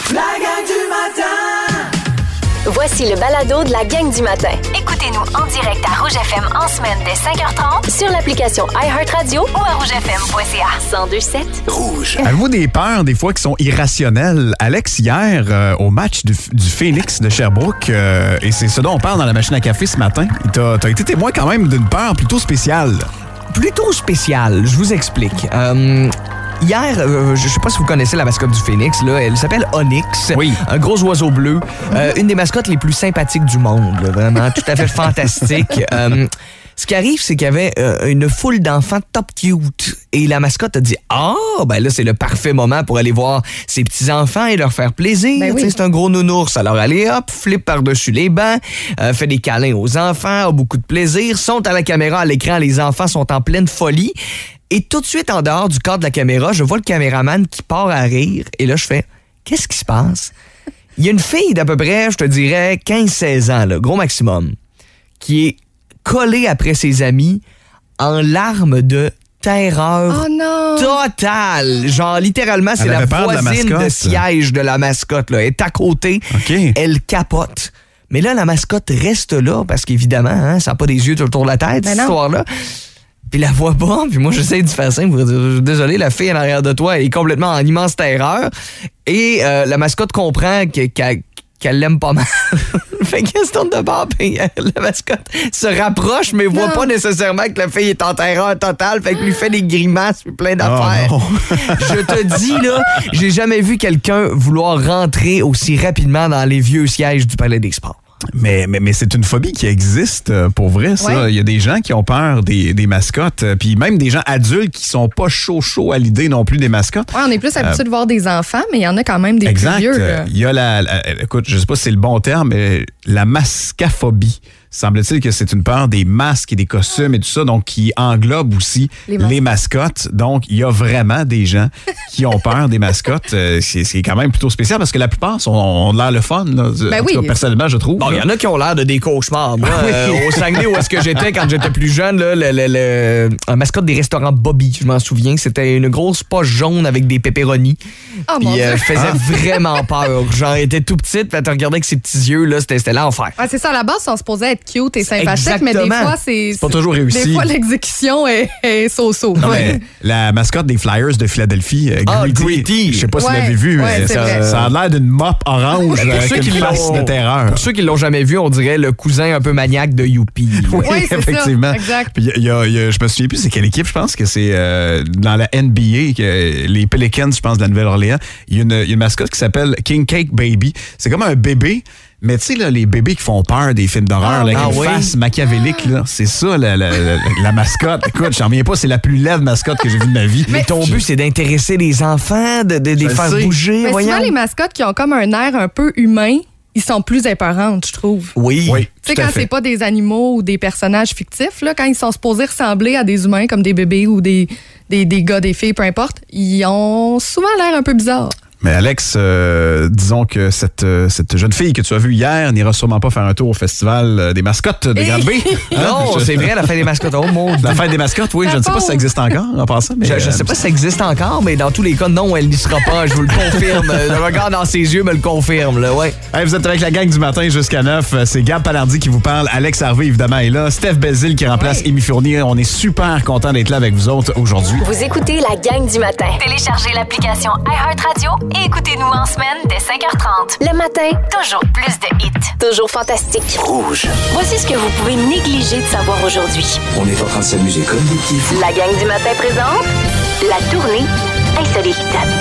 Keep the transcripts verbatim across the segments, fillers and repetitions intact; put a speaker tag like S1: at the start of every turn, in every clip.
S1: La gang du matin!
S2: Voici le balado de la gang du matin.
S3: Écoutez-nous en direct à Rouge F M en semaine dès cinq heures trente
S2: Sur l'application iHeartRadio
S3: ou à rouge f m point c a.
S2: cent deux sept
S4: Rouge. Avez-vous des peurs, des fois, qui sont irrationnelles? Alex, hier, euh, au match du, du Phoenix de Sherbrooke, euh, et c'est ce dont on parle dans la machine à café ce matin, t'as, t'as été témoin quand même d'une peur plutôt spéciale.
S5: Plutôt spéciale, je vous explique. Euh... Hier, euh, je sais pas si vous connaissez la mascotte du Phoenix, là, elle s'appelle Onyx.
S4: Oui.
S5: Un gros oiseau bleu. Euh, une des mascottes les plus sympathiques du monde, là, vraiment, tout à fait fantastique. Euh, ce qui arrive, c'est qu'il y avait euh, une foule d'enfants top cute. Et la mascotte a dit « Ah, ben là, c'est le parfait moment pour aller voir ses petits-enfants et leur faire plaisir.
S6: Ben oui.
S5: C'est un gros nounours. Alors, allez, hop, flip par-dessus les bancs, euh, fait des câlins aux enfants, a beaucoup de plaisir, sont à la caméra, à l'écran, les enfants sont en pleine folie. Et tout de suite, en dehors du cadre de la caméra, je vois le caméraman qui part à rire. Et là, je fais « Qu'est-ce qui se passe? » Il y a une fille d'à peu près, je te dirais, quinze seize ans, là, gros maximum, qui est collée après ses amis en larmes de terreur
S6: Oh non!
S5: totale. Genre, littéralement, c'est
S4: Elle
S5: la
S4: avait peur de la
S5: voisine de,
S4: mascotte.
S5: siège de la mascotte. Là. Elle est à côté.
S4: OK.
S5: Elle capote. Mais là, la mascotte reste là parce qu'évidemment, hein, ça n'a pas des yeux tout autour de la tête,
S6: Ben
S5: cette
S6: non.
S5: histoire-là. Puis la voit pas, puis moi j'essaie de faire simple, pour dire, désolé, la fille en arrière de toi elle est complètement en immense terreur, et euh, la mascotte comprend que- qu'elle qu'elle l'aime pas mal. Fait qu'elle se tourne de bord, puis euh, la mascotte se rapproche, mais voit
S6: Non.
S5: pas nécessairement que la fille est en terreur totale, fait qu'elle lui fait des grimaces, puis plein d'affaires.
S4: Oh,
S5: Je te dis, là, j'ai jamais vu quelqu'un vouloir rentrer aussi rapidement dans les vieux sièges du Palais des Sports.
S4: Mais, mais, mais c'est une phobie qui existe euh, pour vrai, ça.
S6: Ouais.
S4: Il y a des gens qui ont peur des, des mascottes, euh, puis même des gens adultes qui sont pas chaud chaud à l'idée non plus des mascottes.
S6: Ouais, on est plus habitué de voir des enfants, mais il y en a quand même des
S4: Exact.
S6: plus vieux.
S4: Euh,
S6: là.
S4: Il y a la, la- écoute, je sais pas si c'est le bon terme, mais la mascaphobie. Semble-t-il que c'est une peur des masques et des costumes et tout ça, donc qui englobe aussi
S6: Les
S4: les,
S6: mascottes.
S4: mascottes. Donc, il y a vraiment des gens qui ont peur des mascottes. Euh, c'est, c'est quand même plutôt spécial parce que la plupart sont, ont l'air le fun. Là.
S6: Ben
S4: En tout
S6: oui.
S4: cas, personnellement, je trouve.
S5: Bon, il y en a qui ont l'air de des cauchemars. Moi,
S4: Ah oui.
S5: euh, au Saguenay, où est-ce que j'étais quand j'étais plus jeune, là, le, le, le- un mascotte des restaurants Bobby, je m'en souviens. C'était une grosse poche jaune avec des pepperonis.
S6: Oh mon
S5: Puis
S6: Dieu!
S5: euh, faisait vraiment peur. Genre, elle était tout petite, puis elle te regardait avec ses petits yeux, là, c'était, c'était l'enfer.
S6: Ouais, c'est ça, à la base, on se posait être cute et sympathique, mais des
S5: Exactement.
S6: fois, c'est.
S4: C'est pas toujours réussi.
S6: Des fois, l'exécution est, est so-so.
S4: Non,
S6: Ouais.
S4: mais la mascotte des Flyers de Philadelphie, euh,
S5: Ah,
S4: Gritty,
S5: Gritty.
S4: je sais pas si
S6: Ouais,
S4: vous l'avez vu,
S6: ouais,
S4: mais
S6: c'est
S4: ça,
S6: vrai.
S4: ça a l'air d'une mop orange
S5: Pour
S4: avec
S5: ceux
S4: une
S5: qui
S4: face
S5: l'ont-
S4: de terreur.
S5: Pour ceux qui l'ont jamais vu, on dirait le cousin un peu maniaque de Youpi.
S4: Oui,
S6: Oui, c'est
S4: effectivement.
S6: ça, exact.
S4: Puis il y a- il y a- je me souviens plus c'est quelle équipe, je pense que c'est euh, dans la N B A, que les Pelicans, je pense, de la Nouvelle-Orléans. Il y a une, il y a une mascotte qui s'appelle King Cake Baby. C'est comme un bébé, mais tu sais, là, les bébés qui font peur des films d'horreur,
S6: Ah,
S4: là, avec
S5: ah
S4: une
S5: oui.
S4: face machiavélique, là, c'est ça la, la, la, la mascotte. Écoute, j'en reviens pas, c'est la plus laide mascotte que j'ai vue de ma vie.
S5: Mais ton but, c'est d'intéresser les enfants, de, de, de les
S4: Je le
S5: faire
S4: sais.
S5: bouger,
S6: Mais
S5: voyons.
S6: souvent, les mascottes qui ont comme un air un peu humain, ils sont plus épeurantes, je trouve.
S5: Oui.
S4: Oui,
S6: Tu sais,
S4: tout à
S6: quand
S4: fait.
S6: c'est pas des animaux ou des personnages fictifs, là, quand ils sont supposés ressembler à des humains comme des bébés ou des, des, des gars, des filles, peu importe, ils ont souvent l'air un peu bizarre.
S4: Mais Alex, euh, disons que cette, euh, cette jeune fille que tu as vue hier n'ira sûrement pas faire un tour au festival euh, des mascottes de Grande-Bay.
S5: Non,
S4: Je-
S5: c'est vrai, la fête des mascottes. Oh mon Dieu.
S4: La fête des mascottes, oui,
S6: La
S4: je ne sais pas
S6: pauvre.
S4: si ça existe encore en passant. Mais,
S5: Je, je
S4: euh,
S5: sais pas si ça existe encore, mais dans tous les cas, non, elle n'y sera pas. Je vous le confirme. Le regard dans ses yeux me le confirme, là, ouais.
S4: Hey, vous êtes avec la gang du matin jusqu'à neuf. C'est Gab Palardi qui vous parle. Alex Harvey, évidemment, est là. Steph Belzile qui remplace
S6: Ouais.
S4: Émy Fournier. On est super content d'être là avec vous autres aujourd'hui.
S2: Vous écoutez la gang du matin.
S3: Téléchargez l'application iHeartRadio et écoutez-nous en semaine dès cinq heures trente.
S2: Le matin,
S3: Toujours plus de hits.
S2: toujours fantastique.
S4: Rouge.
S2: Voici ce que vous pouvez négliger de savoir aujourd'hui.
S1: On est en train de s'amuser comme des petits fous.
S2: La gang du matin présente la tournée insolite.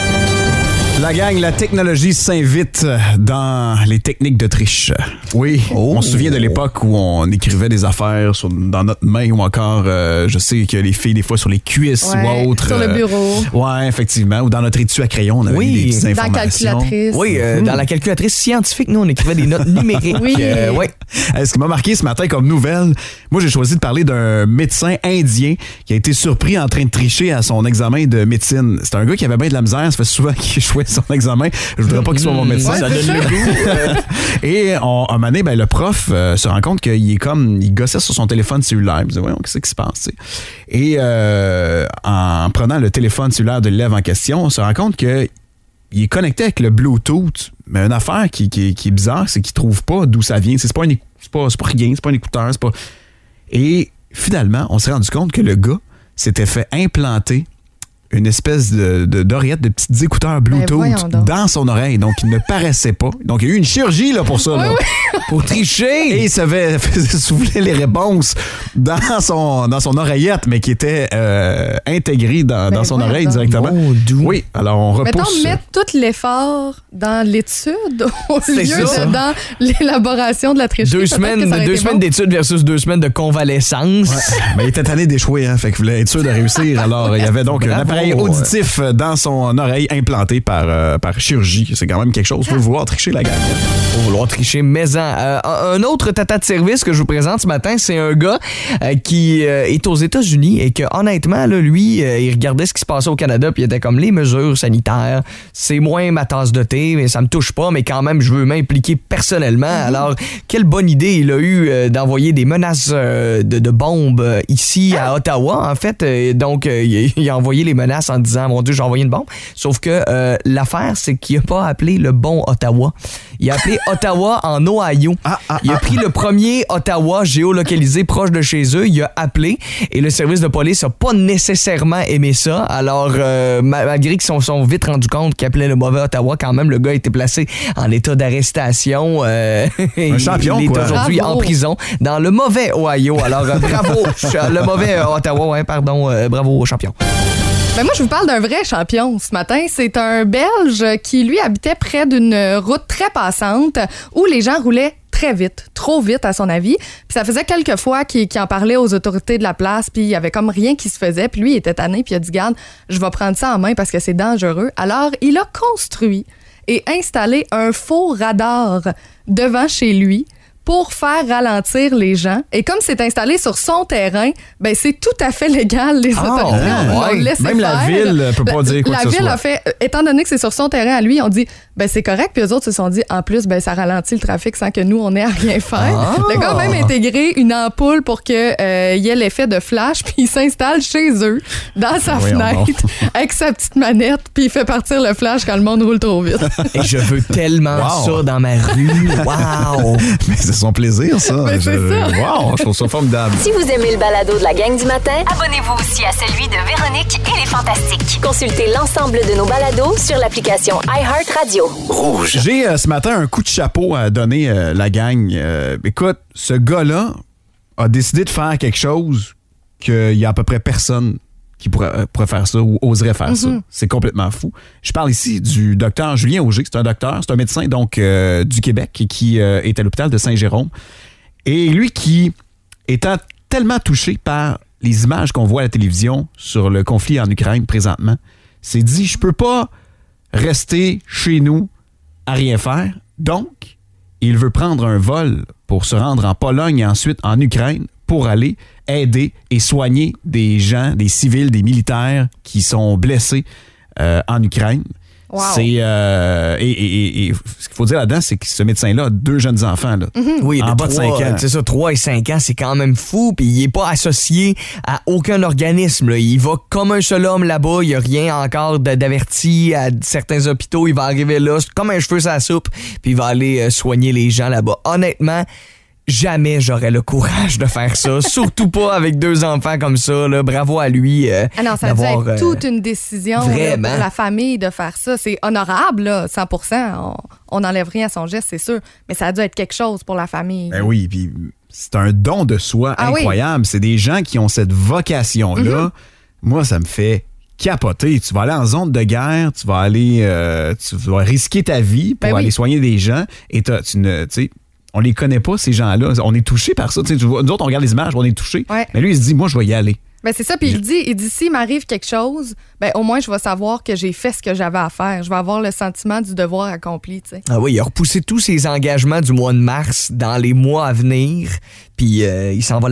S4: La gang, la technologie s'invite dans les techniques de triche. Oui, on se souvient de l'époque où on écrivait des affaires sur- dans notre main ou encore, euh, je sais que les filles, des fois, sur les cuisses
S6: Ouais,
S4: ou autre.
S6: sur le
S4: euh,
S6: bureau.
S4: Ouais, effectivement. Ou dans notre étui à crayon, on avait
S5: Oui,
S4: mis des petites
S6: Dans la
S4: informations.
S6: calculatrice.
S5: Oui, euh, dans la calculatrice scientifique, nous, on écrivait des notes numériques.
S6: Oui.
S5: Euh, ouais.
S4: Euh, Ce qui m'a marqué ce matin comme nouvelle, moi j'ai choisi de parler d'un médecin indien qui a été surpris en train de tricher à son examen de médecine. C'est un gars qui avait bien de la misère, ça fait souvent qu'il échouait son examen. Je voudrais pas qu'il soit mon médecin.
S6: Ouais,
S4: Ça
S6: c'est
S4: donne le
S6: ça.
S4: goût. Et on, un moment donné, ben, le prof euh, se rend compte qu'il est comme, il gossait sur son téléphone cellulaire. Il me dit, voyons, qu'est-ce qui se passe? tu sais? Et euh, en prenant le téléphone cellulaire de l'élève en question, on se rend compte que il est connecté avec le Bluetooth Mais une affaire qui, qui, qui est bizarre, c'est qu'il trouve pas d'où ça vient. C'est pas, un, c'est pas, c'est pas rien, c'est pas un écouteur, c'est pas... Et finalement, on s'est rendu compte que le gars s'était fait implanter une espèce de, de, d'oreillette, de petits écouteurs Bluetooth
S6: ben
S4: dans son oreille. Donc, il ne paraissait pas. Donc, il y a eu une chirurgie là, pour ça. Là.
S6: Oui, oui.
S5: Pour tricher!
S4: Et il se fait- faisait souffler les réponses dans son, dans son oreillette, mais qui était euh, intégrée dans,
S6: Ben
S4: dans son
S6: voyons
S4: oreille
S6: donc.
S4: directement.
S5: Mon doux.
S4: Oui, alors on repousse.
S6: Mettons, mettre tout l'effort dans l'étude au
S5: C'est
S6: lieu
S5: ça.
S6: de dans l'élaboration de la tricherie.
S5: Deux
S6: Peut-être que
S5: semaines,
S6: ça aurait
S5: deux
S6: été
S5: semaines
S6: bon.
S5: d'études versus deux semaines de convalescence.
S4: Mais il était tanné d'échouer, hein, fait qu'il voulait être sûr de réussir. Alors, il y avait donc un
S5: Bravo.
S4: appareil auditif dans son oreille implanté par, euh, par chirurgie. C'est quand même quelque chose. Faut vouloir tricher la gang.
S5: Faut vouloir tricher, mais en. Euh, un autre tata de service que je vous présente ce matin, c'est un gars euh, qui euh, est aux États-Unis et que, honnêtement, là, lui, euh, il regardait ce qui se passait au Canada puis il était comme les mesures sanitaires. C'est moins ma tasse de thé, mais ça me touche pas, mais quand même, je veux m'impliquer personnellement. Mm-hmm. Alors, quelle bonne idée il a eu euh, d'envoyer des menaces euh, de, de bombes euh, ici à Ottawa, en fait. Euh, donc, euh, il, il a envoyé les menaces en disant, mon Dieu, j'ai envoyé une bombe. Sauf que euh, l'affaire, c'est qu'il a pas appelé le bon Ottawa. Il a appelé Ottawa en Ohio.
S4: Ah, ah,
S5: Il a pris le premier Ottawa géolocalisé proche de chez eux, il a appelé et le service de police n'a pas nécessairement aimé ça. Alors, euh, malgré qu'ils se sont, sont vite rendus compte qu'il appelait le mauvais Ottawa, quand même, le gars a été placé en état d'arrestation. Euh,
S4: Un champion,
S5: il est
S4: quoi.
S5: aujourd'hui
S6: Bravo.
S5: en prison dans le mauvais Ohio. Alors, euh, bravo, le mauvais euh, Ottawa, ouais, pardon, euh, bravo, champion.
S6: Ben moi, je vous parle d'un vrai champion ce matin. C'est un Belge qui, lui, habitait près d'une route très passante où les gens roulaient très vite, trop vite à son avis. Puis ça faisait quelques fois qu'il, qu'il en parlait aux autorités de la place, puis il y avait comme rien qui se faisait. Puis lui, il était tanné, puis il a dit, garde, je vais prendre ça en main parce que c'est dangereux. Alors, il a construit et installé un faux radar devant chez lui pour faire ralentir les gens. Et comme c'est installé sur son terrain, ben c'est tout à fait légal, les
S5: Ah,
S6: autorités. on,
S4: ouais.
S6: on le laissait
S4: Même la
S6: faire.
S4: ville peut pas
S6: La-
S4: dire quoi
S6: La
S4: que ce
S6: ville
S4: soit.
S6: a fait, euh, étant donné que c'est sur son terrain à lui, on dit, ben c'est correct. Puis eux autres se sont dit, en plus, ben ça ralentit le trafic sans que nous, on ait à rien faire.
S5: Ah.
S6: Le gars a même intégré une ampoule pour qu'il euh, y ait l'effet de flash, puis il s'installe chez eux, dans sa
S4: Voyons
S6: fenêtre, avec sa petite manette, puis il fait partir le flash quand le monde roule trop vite.
S5: Et je veux tellement
S4: Wow.
S5: ça dans ma rue. Wow!
S4: Mais c'est son plaisir, ça.
S6: Mais c'est
S4: Je-
S6: ça.
S4: Wow, je trouve ça formidable.
S2: Si vous aimez le balado de la gang du matin,
S3: Abonnez-vous aussi à celui de Véronique et les Fantastiques.
S2: consultez l'ensemble de nos balados sur l'application iHeartRadio.
S1: Rouge.
S4: J'ai euh, ce matin un coup de chapeau à donner euh, la gang. Euh, écoute, ce gars-là a décidé de faire quelque chose qu'il y a à peu près personne qui pourrait, euh, pourrait faire ça ou oserait faire ça. C'est complètement fou. Je parle ici du docteur Julien Auger. C'est un docteur, c'est un médecin donc euh, du Québec et qui euh, est à l'hôpital de Saint-Jérôme. Et lui qui, étant tellement touché par les images qu'on voit à la télévision sur le conflit en Ukraine présentement, s'est dit, je peux pas rester chez nous à rien faire. Donc, il veut prendre un vol pour se rendre en Pologne et ensuite en Ukraine pour aller aider et soigner des gens, des civils, des militaires qui sont blessés euh, en Ukraine.
S6: Wow.
S4: C'est euh, et, et- et- et ce qu'il faut dire là-dedans, c'est que ce médecin-là a deux jeunes enfants là,
S5: Oui,
S4: en
S5: de
S4: bas de
S5: trois,
S4: cinq ans.
S5: C'est ça, trois et cinq ans, c'est quand même fou. Puis il est pas associé à aucun organisme. Là. Il va comme un seul homme là-bas. Il n'y a rien encore de- d'averti à certains hôpitaux. Il va arriver là, c'est comme un cheveu sur la soupe. Puis il va aller euh, soigner les gens là-bas. Honnêtement, jamais j'aurais le courage de faire ça. Surtout pas avec deux enfants comme ça. Là. Bravo à lui. euh,
S6: Ah non, ça a dû
S5: d'avoir,
S6: être
S5: euh,
S6: toute une décision là,
S5: vraiment.
S6: pour la famille de faire ça. C'est honorable, là, cent pour cent. On n'enlève rien à son geste, c'est sûr. Mais ça a dû être quelque chose pour la famille.
S4: Ben oui, puis c'est un don de soi
S6: Ah oui.
S4: incroyable. C'est des gens qui ont cette vocation-là. Moi, ça me fait capoter. Tu vas aller en zone de guerre, tu vas aller, euh, tu vas risquer ta vie pour
S6: Ben oui.
S4: aller soigner des gens. Et t'as- tu ne, tu sais, on les connaît pas ces gens-là. On est touchés par ça. Tu sais, tu vois, nous autres, on regarde les images, on est touchés.
S6: Ouais.
S4: Mais lui, il se dit, moi, je vais y aller.
S6: Ben c'est ça, puis il dit, il dit s'il m'arrive quelque chose, ben au moins je vais savoir que j'ai fait ce que j'avais à faire. Je vais avoir le sentiment du devoir accompli, tu sais.
S5: Ah oui, il a repoussé tous ses engagements du mois de mars dans les mois à venir, puis euh, il s'en va là-bas.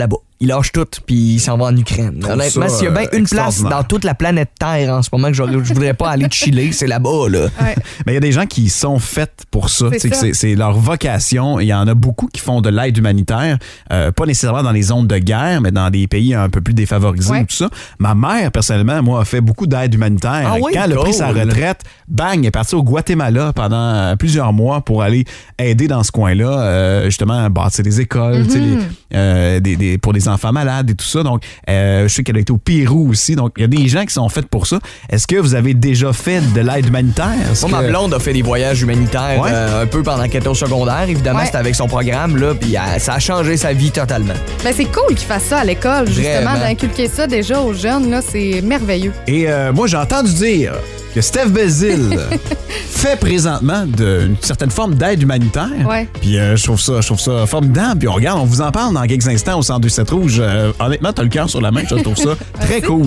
S5: il lâche tout puis il s'en va en Ukraine.
S4: Trouve
S5: Honnêtement,
S4: ça,
S5: s'il y a bien
S4: euh,
S5: une place
S4: extraordinaire.
S5: dans toute la planète Terre en ce moment que j'aurais- je voudrais pas aller chiller, c'est là-bas, là.
S6: Ouais.
S4: Mais il y a des gens qui sont faits pour ça.
S6: C'est
S4: Tu sais, que
S6: ça.
S4: C'est, c'est leur vocation. Il y en a beaucoup qui font de l'aide humanitaire, euh, pas nécessairement dans les zones de guerre, mais dans des pays un peu plus défavorisés
S6: Ouais.
S4: ou tout ça. Ma mère, personnellement, moi, a fait beaucoup d'aide humanitaire.
S5: Ah oui?
S4: Quand elle a pris
S5: Cool.
S4: sa retraite, bang, elle est partie au Guatemala pendant euh, plusieurs mois pour aller aider dans ce coin-là, euh, justement, bâtir des écoles, tu sais, les- euh, des, des- pour des enfants malades et tout ça. Donc, euh, je sais qu'elle a été au Pérou aussi. Donc, il y a des gens qui sont faits pour ça. Est-ce que vous avez déjà fait de l'aide humanitaire? Est-ce
S5: Moi,
S4: que-
S5: ma blonde a fait des voyages humanitaires
S4: Ouais.
S5: euh, un peu pendant qu'elle était au secondaire. Évidemment,
S6: Ouais.
S5: c'était avec son programme, là, puis euh, ça a changé sa vie totalement.
S6: Ben, c'est cool qu'ils fassent ça à l'école, justement,
S5: Vraiment.
S6: d'inculquer ça déjà aux jeunes, là, c'est merveilleux.
S4: Et euh, moi, j'ai entendu dire que Steph Bézil fait présentement de, une certaine forme d'aide humanitaire.
S6: Ouais.
S4: Puis euh, je trouve ça, je trouve ça formidable. Puis on regarde, on vous en parle dans quelques instants au cent deux sept Rouge. Euh, honnêtement, t'as le cœur sur la main, je trouve ça très cool.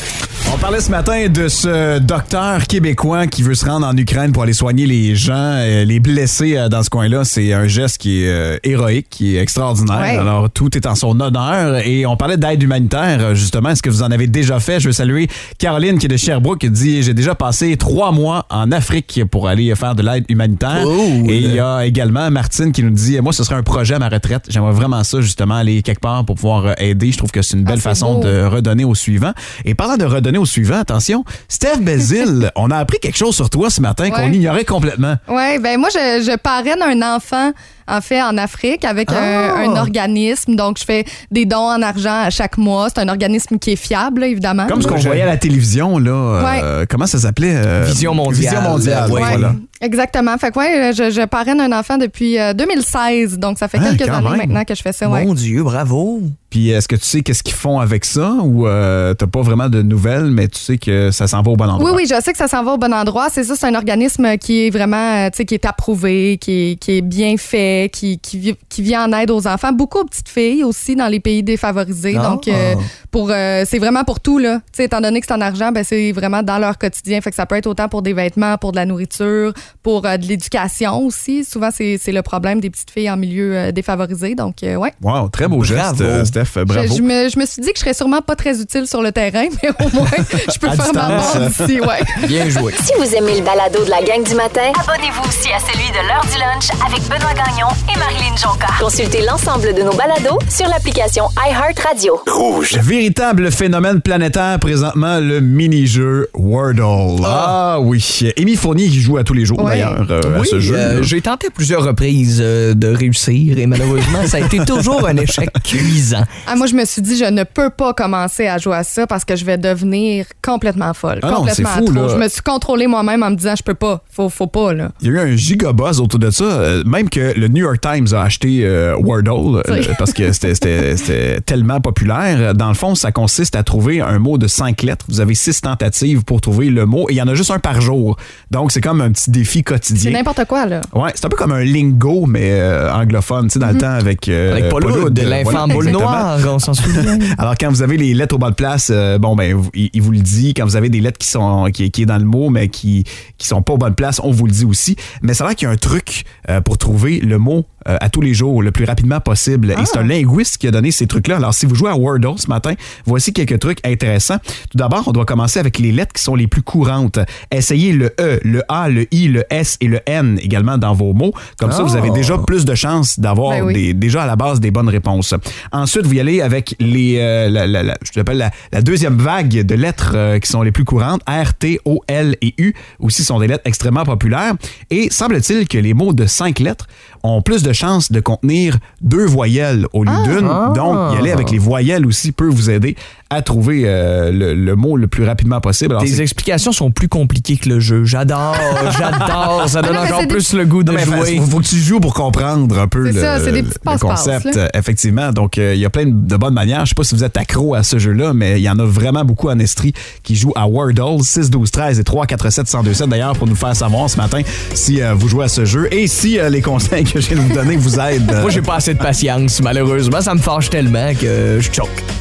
S4: On parlait ce matin de ce docteur québécois qui veut se rendre en Ukraine pour aller soigner les gens, euh, les blessés euh, dans ce coin-là. C'est un geste qui est euh, héroïque, qui est extraordinaire.
S6: Ouais.
S4: Alors, tout est en son honneur. Et on parlait d'aide humanitaire, euh, justement. Est-ce que vous en avez déjà fait? Je veux saluer Caroline qui est de Sherbrooke qui dit « J'ai déjà passé trois mois en Afrique pour aller faire de l'aide humanitaire.
S5: Cool.
S4: Et il y a également Martine qui nous dit « Moi, ce serait un projet à ma retraite. J'aimerais vraiment ça, justement, aller quelque part pour pouvoir euh, aider. Je trouve que c'est une belle
S6: Ah, c'est
S4: façon
S6: beau.
S4: de redonner au suivant. » Et parlant de redonner au suivant, attention, Steph Bézil, on a appris quelque chose sur toi ce matin qu'on
S6: Ouais.
S4: ignorait complètement.
S6: Oui, ben moi, je, je parraine un enfant, en fait, en Afrique avec un,
S5: Ah!
S6: un organisme. Donc, je fais des dons en argent à chaque mois. C'est un organisme qui est fiable, là, évidemment.
S4: Comme ce qu'on
S5: je-
S4: voyait à la télévision, là. euh, comment ça s'appelait? euh,
S5: Vision mondiale.
S4: Vision mondiale,
S5: Ouais.
S4: voilà.
S6: Exactement. Fait que, ouais, je, je parraine un enfant depuis euh, deux mille seize. Donc, ça fait
S4: Ah,
S6: quelques
S4: quand
S6: années
S4: même.
S6: maintenant que je fais ça. Ouais.
S5: Mon Dieu, bravo.
S4: Puis est-ce que tu sais qu'est-ce qu'ils font avec ça ou euh, t'as pas vraiment de nouvelles, mais tu sais que ça s'en va au bon endroit?
S6: Oui, oui, je sais que ça s'en va au bon endroit. C'est ça, c'est un organisme qui est vraiment, euh, tu sais, qui est approuvé, qui est, qui est bien fait, qui, qui, vi- qui vient en aide aux enfants. Beaucoup aux petites filles aussi dans les pays défavorisés.
S5: Ah.
S6: Donc, euh, pour, euh, c'est vraiment pour tout, là. Tu sais, étant donné que c'est en argent, ben, c'est vraiment dans leur quotidien. Fait que ça peut être autant pour des vêtements, pour de la nourriture, pour euh, de l'éducation aussi. Souvent, c'est, c'est le problème des petites filles en milieu euh, défavorisé. Donc, euh, ouais.
S4: Wow, très beau geste,
S5: Bravo.
S4: euh, Steph. Bravo.
S6: Je, je me, je me suis dit que je serais sûrement pas très utile sur le terrain, mais au moins, je peux
S4: À
S6: faire ma
S4: distance.
S6: part d'ici, ouais.
S5: Bien joué.
S2: Si vous aimez le balado de la gang du matin,
S3: Abonnez-vous aussi à celui de l'heure du lunch avec Benoît Gagnon et Marilyn Jonca.
S2: consultez l'ensemble de nos balados sur l'application iHeartRadio.
S1: Rouge.
S4: Véritable phénomène planétaire présentement, le mini-jeu Wordle. Ah, oui. Amy Fournier qui joue à tous les jours
S6: Ouais.
S4: d'ailleurs euh, à
S5: Oui,
S4: ce jeu.
S5: euh, j'ai tenté plusieurs reprises euh, de réussir et malheureusement, ça a été toujours un échec cuisant.
S6: Ah, moi, je me suis dit, je ne peux pas commencer à jouer à ça parce que je vais devenir complètement folle.
S4: Ah non,
S6: complètement
S4: c'est fou,
S6: trop.
S4: là.
S6: Je me suis contrôlée moi-même en me disant, je peux pas. Faut, faut pas, là.
S4: Il y a eu un gigabuzz autour de ça, euh, même que le New York Times a acheté euh, Wordle euh,
S6: Oui.
S4: parce que c'était- c'était c'était tellement populaire. Dans le fond, ça consiste à trouver un mot de cinq lettres. Vous avez six tentatives pour trouver le mot et il y en a juste un par jour. Donc, c'est comme un petit défi
S6: C'est
S4: quotidien.
S6: n'importe quoi, là.
S4: Ouais, c'est un peu comme un lingo, mais euh, anglophone, tu sais, dans le temps avec... euh,
S5: Avec Paul
S4: Paul
S5: Hood,
S4: Hood,
S5: de l'infant
S4: voilà,
S5: boule
S4: exactement.
S5: noire, on s'en souvient.
S4: Alors, quand vous avez les lettres au bas de place, euh, bon, ben, vous- il, il vous le dit. Quand vous avez des lettres qui sont qui, qui est dans le mot, mais qui qui sont pas aux bonnes places, on vous le dit aussi. Mais c'est vrai qu'il y a un truc euh, pour trouver le mot euh, à tous les jours, le plus rapidement possible. Et c'est un linguiste qui a donné ces trucs-là. Alors, si vous jouez à Wordle ce matin, voici quelques trucs intéressants. Tout d'abord, on doit commencer avec les lettres qui sont les plus courantes. Essayez le E, le A, le I, le S et le N également dans vos mots. Comme ça,
S5: Oh.
S4: vous avez déjà plus de chances d'avoir
S6: Ben oui.
S4: des, déjà à la base des bonnes réponses. Ensuite, vous y allez avec les, euh, la, la, la- je l'appelle la, la deuxième vague de lettres euh, qui sont les plus courantes. R, T, O, L et U aussi sont des lettres extrêmement populaires. Et semble-t-il que les mots de cinq lettres ont plus de chances de contenir deux voyelles au lieu d'une. Donc, y aller avec les voyelles aussi peut vous aider à trouver euh, le, le mot le plus rapidement possible. Alors,
S5: Tes
S4: c'est-
S5: explications sont plus compliquées que le jeu. J'adore, j'adore. Ça donne
S6: Ah non, mais
S5: encore
S6: c'est des-
S5: plus le goût de
S4: Non, mais
S5: jouer.
S4: Il faut que tu joues pour comprendre un peu
S6: C'est
S4: le,
S6: ça, c'est des petits
S4: le
S6: passe-passe,
S4: concept,
S6: là.
S4: euh, effectivement. Donc, euh, il y a plein de bonnes manières. Je sais pas si vous êtes accro à ce jeu-là, mais il y en a vraiment beaucoup en Estrie qui jouent à Wordle. six, douze, treize et trois, quatre, sept, un zéro deux sept d'ailleurs pour nous faire savoir ce matin si euh, vous jouez à ce jeu et si euh, les conseils que je viens de vous donner vous aident. euh,
S5: Moi, j'ai pas assez de patience, malheureusement. Ça me fâche tellement que je choque.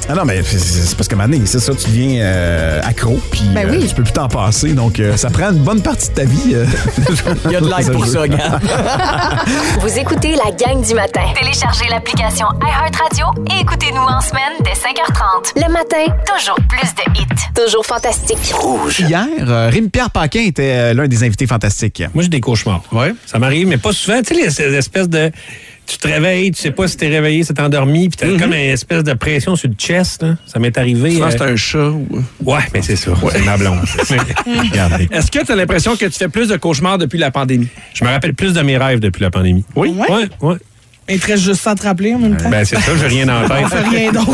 S4: Ah non, mais c'est, c'est parce que maintenant, c'est ça, tu deviens euh, accro, puis
S6: Ben oui.
S4: euh, tu peux plus t'en passer. Donc, euh, ça prend une bonne partie de ta vie. euh,
S5: Il y a de l'aide pour ça, gars.
S3: Vous écoutez la gang du matin. Téléchargez l'application iHeartRadio et écoutez-nous en semaine dès cinq heures trente. Le matin, toujours plus de hits. Toujours fantastique.
S1: Rouge.
S4: Hier, euh, Rémi-Pierre Paquin était euh, l'un des invités fantastiques.
S7: Moi, j'ai des cauchemars.
S4: Ouais.
S7: Ça m'arrive, mais pas souvent. Tu sais, les espèces de... Tu te réveilles, tu sais pas si t'es réveillé, si t'es endormi, puis t'as mm-hmm. comme une espèce de pression sur le chest. Là. Ça m'est arrivé.
S8: Souvent,
S7: euh...
S8: c'est un chat. Ou...
S7: Ouais, mais c'est ça. Ouais. C'est ma blonde.
S8: Regardez. Est-ce que tu as l'impression que tu fais plus de cauchemars depuis la pandémie?
S7: Je me rappelle plus de mes rêves depuis la pandémie.
S8: Oui?
S7: Ouais, ouais. ouais.
S9: Il te reste juste ça à te rappeler en même temps.
S7: Ben, c'est ça, j'ai rien dans la tête.
S9: On fait rien d'autre.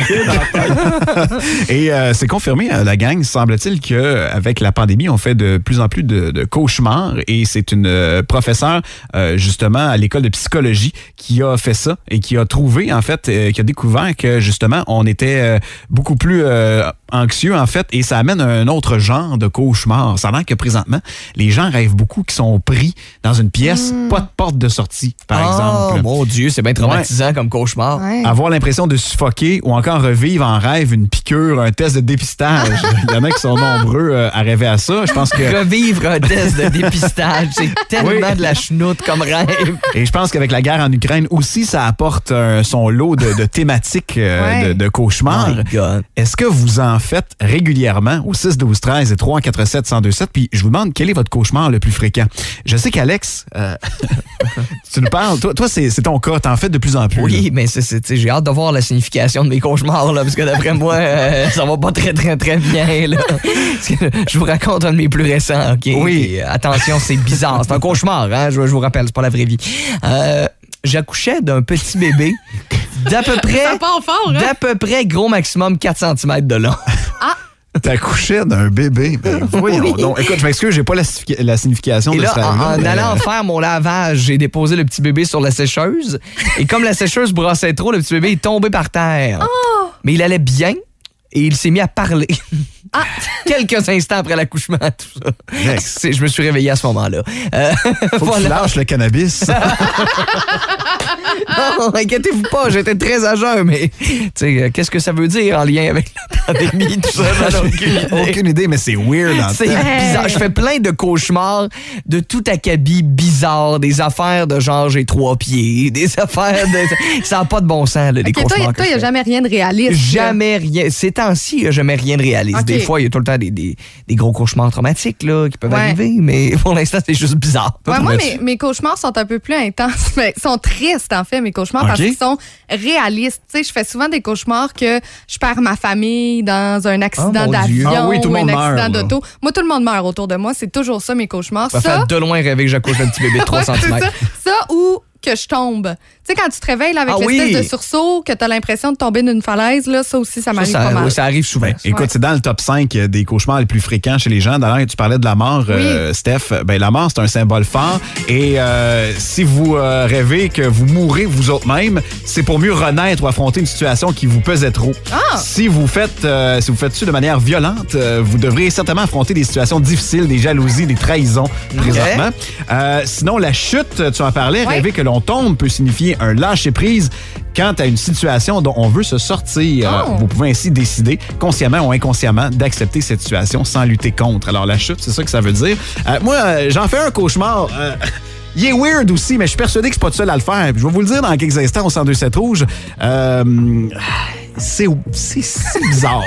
S4: Et euh, c'est confirmé, euh, la gang, semble-t-il qu'avec la pandémie, on fait de plus en plus de, de cauchemars. Et c'est une euh, professeure, euh, justement, à l'école de psychologie qui a fait ça et qui a trouvé, en fait, euh, qui a découvert que, justement, on était euh, beaucoup plus euh, anxieux, en fait, et ça amène un autre genre de cauchemar. Ça a l'air que, présentement, les gens rêvent beaucoup qui sont pris dans une pièce, mmh. pas de porte de sortie, par
S5: oh,
S4: exemple.
S5: Mon Dieu, c'est bien traumatisant ouais. comme cauchemar.
S6: Ouais.
S4: Avoir l'impression de suffoquer ou encore revivre en rêve une piqûre, un test de dépistage. Il y en a qui sont nombreux euh, à rêver à ça. Je pense que
S5: revivre un test de dépistage, c'est tellement
S4: oui.
S5: de la chenoute comme rêve.
S4: Et je pense qu'avec la guerre en Ukraine aussi, ça apporte euh, son lot de, de thématiques euh,
S6: ouais.
S4: de, de cauchemars.
S5: My God.
S4: Est-ce que vous en faites régulièrement au six douze treize et trois un quatre sept un zéro deux sept? Puis je vous demande quel est votre cauchemar le plus fréquent. Je sais qu'Alex, euh, tu nous parles. Toi, toi c'est, c'est ton cas. T'en fais de plus en plus.
S5: Oui,
S4: là.
S5: mais c'est, c'est, j'ai hâte de voir la signification de mes cauchemars, là, parce que d'après moi, euh, ça va pas très, très, très bien. Là. Parce que je vous raconte un de mes plus récents, OK?
S4: Oui.
S5: Et, euh, attention, c'est bizarre. C'est un cauchemar, hein? Je, je vous rappelle, c'est pas la vraie vie. Euh, j'accouchais d'un petit bébé d'à peu près...
S6: Ça part fort, hein?
S5: D'à peu près gros maximum quatre centimètres de long.
S6: Ah!
S4: T'accouchais d'un bébé. Ben, voyons
S5: Oui.
S4: donc. Écoute, je m'excuse, j'ai pas la, la signification
S5: Et
S4: de
S5: là,
S4: ce
S5: en,
S4: rêve-là,
S5: en
S4: mais-
S5: allant faire mon lavage, j'ai déposé le petit bébé sur la sécheuse. Et comme la sécheuse brossait trop, le petit bébé est tombé par terre.
S6: Oh!
S5: Mais il allait bien et il s'est mis à parler.
S6: Ah!
S5: Quelques instants après l'accouchement, tout ça.
S4: Next.
S5: C'est- je me suis réveillé à ce moment-là. Euh,
S4: Faut que tu lâches le cannabis.
S5: Non, inquiétez-vous pas, j'étais très à jeun, mais tu sais, euh, qu'est-ce que ça veut dire en lien avec la pandémie, tout ça? J'en ai aucune idée.
S4: Aucune idée, mais c'est weird. En
S5: C'est
S4: temps.
S5: bizarre. Je fais plein de cauchemars de tout acabit bizarre, des affaires de genre j'ai trois pieds, des affaires de... Ça n'a pas de bon sens, là, les
S6: Ok,
S5: cauchemars.
S6: toi,
S5: que
S6: toi, il
S5: je
S6: n'y a
S5: fais.
S6: jamais rien de réaliste.
S5: Jamais rien. Ces temps-ci, il n'y a jamais rien de réaliste.
S6: Ok.
S5: Des fois, il y a tout le temps des, des, des gros cauchemars traumatiques là, qui peuvent
S6: Ouais.
S5: arriver, mais pour l'instant, c'est juste bizarre.
S6: Ouais, moi,
S5: Mais-
S6: mes, mes cauchemars sont un peu plus intenses, mais ils sont tristes, en fait, mes cauchemars, parce
S4: Ok.
S6: qu'ils sont réalistes. Tu sais, je fais souvent des cauchemars que je perds ma famille dans un accident
S5: Oh, mon
S6: d'avion
S5: Dieu.
S4: Ah oui, tout le
S6: ou un
S4: monde
S6: accident
S4: meurt, là.
S6: d'auto. Moi, tout le monde meurt autour de moi. C'est toujours ça, mes cauchemars.
S5: Ça va
S6: Ça,
S5: faire de loin rêver que j'accouche d'un petit bébé de trois
S6: ouais, c'est
S5: centimètres.
S6: ça. Ça ou que je tombe. Tu sais, quand tu te réveilles là, avec
S5: Ah
S6: l'espèce
S5: oui.
S6: de sursaut, que tu as l'impression de tomber d'une falaise, là, ça aussi, ça
S5: Ça,
S6: m'arrive
S5: ça-
S6: pas mal.
S5: oui, ça arrive souvent.
S4: Ben, écoute,
S6: Ouais.
S4: c'est dans le top cinq des cauchemars les plus fréquents chez les gens. D'ailleurs, tu parlais de la mort, euh, Steph. Ben, la mort, c'est un symbole fort. Et euh, si vous euh, rêvez que vous mourrez vous autres-même, c'est pour mieux renaître ou affronter une situation qui vous pesait trop.
S6: Ah!
S4: Si vous faites euh, si vous faites ça de manière violente, euh, vous devrez certainement affronter des situations difficiles, des jalousies, des trahisons présentement. Euh, sinon, la chute, tu en parlais,
S6: Ouais.
S4: rêver que l'on tombe peut signifier un lâcher-prise quant à une situation dont on veut se sortir.
S6: Oh.
S4: Vous pouvez ainsi décider, consciemment ou inconsciemment, d'accepter cette situation sans lutter contre. Alors, la chute, c'est ça que ça veut dire. Euh, moi, euh, j'en fais un cauchemar. Euh, il est weird aussi, mais je suis persuadé que je suis pas le seul à le faire. Puis je vais vous le dire dans quelques instants au cent deux sept Rouge. Euh, c'est, c'est, c'est bizarre.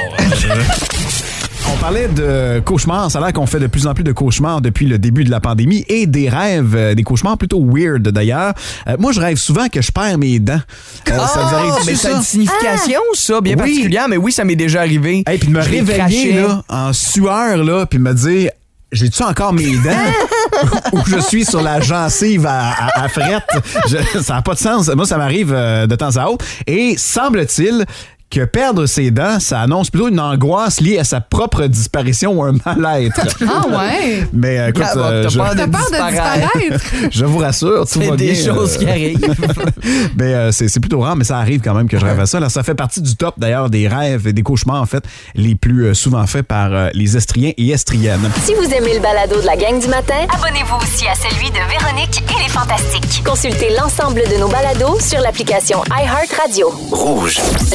S4: On parlait de cauchemars. Ça a l'air qu'on fait de plus en plus de cauchemars depuis le début de la pandémie et des rêves, euh, des cauchemars plutôt weird d'ailleurs. Euh, moi, je rêve souvent que je perds mes dents. Euh, ça vous
S5: Ah,
S4: arrive-tu,
S5: mais ça a
S4: ça?
S5: une signification, ça, bien
S4: Oui.
S5: particulière, mais oui, ça m'est déjà arrivé.
S4: Hey, puis de me
S5: Je les
S4: réveiller
S5: crachais.
S4: là, en sueur, là, puis de me dire, j'ai-tu encore mes dents? Ou je suis sur la gencive à, à, à frette? Je- ça n'a pas de sens. Moi, ça m'arrive euh, de temps à autre. Et semble-t-il que perdre ses dents, ça annonce plutôt une angoisse liée à sa propre disparition ou un mal-être.
S6: Ah ouais!
S4: Mais euh, écoute,
S5: Ah, bon,
S4: euh,
S5: t'as
S4: je,
S5: peur
S6: T'as peur de disparaître?
S4: je vous rassure, tout
S5: C'est
S4: va
S5: des
S4: bien.
S5: choses
S4: euh,
S5: qui arrivent.
S4: mais euh, c'est, c'est plutôt rare, mais ça arrive quand même que je rêve à ça. Alors, ça fait partie du top, d'ailleurs, des rêves et des cauchemars, en fait, les plus euh, souvent faits par euh, les Estriens et Estriennes.
S2: Si vous aimez le balado de la gang du matin,
S3: Abonnez-vous aussi à celui de Véronique et les Fantastiques.
S2: consultez l'ensemble de nos balados sur l'application iHeartRadio.
S1: Rouge.
S2: Le challenge